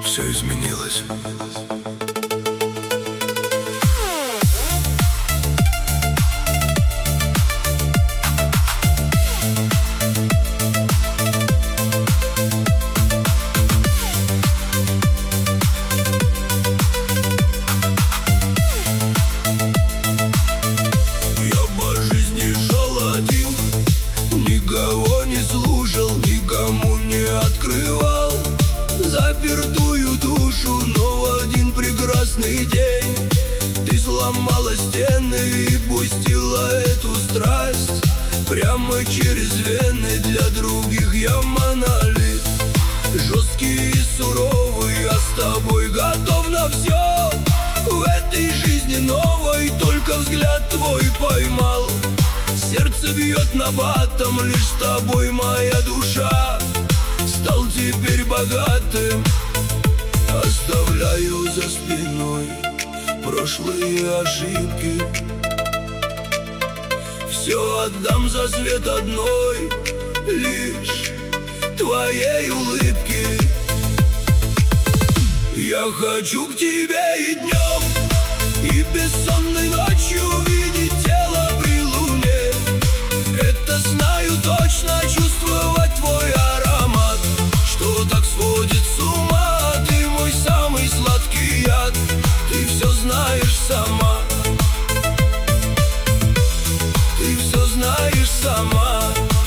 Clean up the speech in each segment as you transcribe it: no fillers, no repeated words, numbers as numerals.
Все изменилось. Никого не слушал, никому не открывал запертую душу, но в один прекрасный день ты сломала стены и пустила эту страсть прямо через вены. Для других я монолит, жесткий и суровый, я с тобой готов на все. В этой жизни новой только взгляд твой поймал. Сердце бьет набатом, лишь с тобой моя душа. Стал теперь богатым, оставляю за спиной прошлые ошибки. Все отдам за свет одной, лишь твоей улыбки. Я хочу к тебе и днем, и бессонной ночью видеть тело при луне. Это знаю точно, чувствовать твой аромат, что так сводит с ума. Ты мой самый сладкий яд, ты все знаешь сама. Ты все знаешь сама.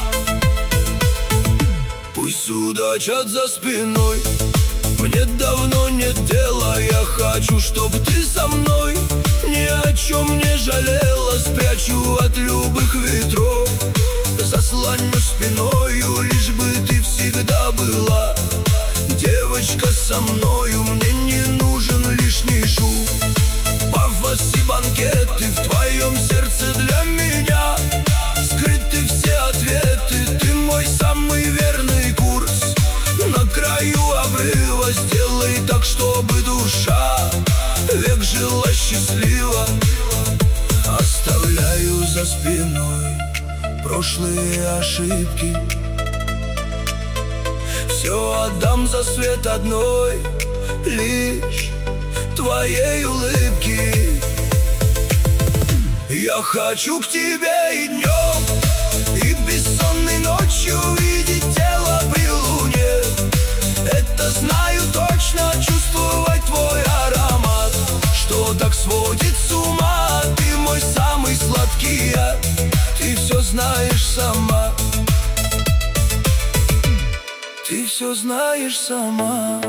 Пусть судачат за спиной, мне давно нет дела. Я хочу, чтоб ты со мной ни о чем не жалела. Спрячу от любых ветров, заслоню спиною, лишь бы ты всегда была. Девочка, со мною мне не нужен лишний шум. Пафос и банкеты в твоем сердце для меня скрыты все ответы. Ты мой самый верный курс на краю обрыва. Сделай так, чтобы душа век жила счастливо. Оставляю за спиной прошлые ошибки. Все отдам за свет одной, лишь твоей улыбки. Я хочу к тебе и днем, и бессонной ночью видеть тело при луне. Это знаю точно, чувствовать твой аромат, что так сводит с ума. Ты мой самый сладкий яд, ты все знаешь сама. Ты все знаешь сама.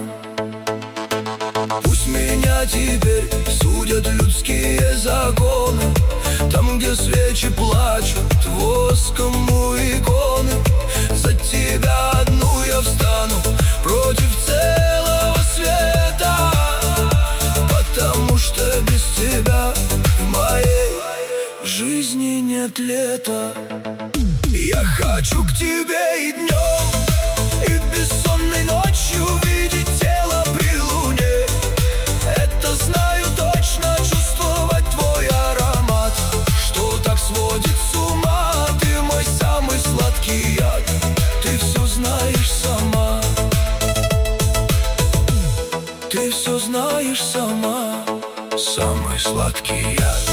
Пусть меня теперь судят людские законы, там, где свечи плачут воском у иконы. За тебя одну я встану против целого света, потому что без тебя в моей жизни нет лета. Я хочу к тебе и днем, и бессонной ночью видеть тело при луне. Это знаю точно, чувствовать твой аромат, что так сводит с ума. Ты мой самый сладкий яд, ты все знаешь сама. Ты все знаешь сама. Самый сладкий яд.